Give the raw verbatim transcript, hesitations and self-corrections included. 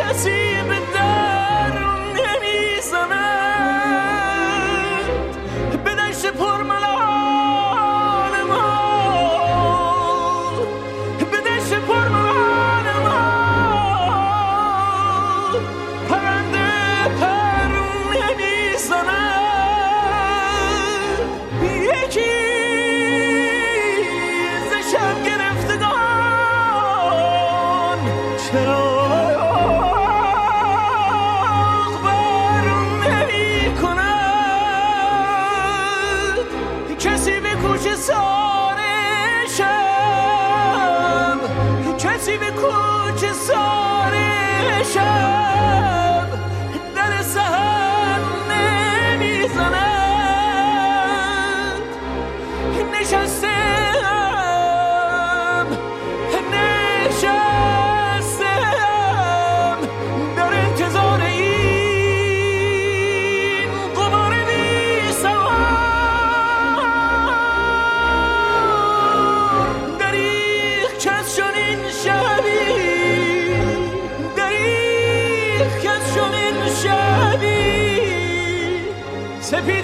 کسی به در نمیزند به دشت پرملال ما، به دشت پرملال ما پرنده پر نمیزند. یکی ز شب گرفتگان چرا کسی به کوچه ساره شب در سحر نمیزند. نشستم نشستم در انتظار این قمار بی سوار. دریغ کس چنین شبی، دریغ کس چنین شبی سپید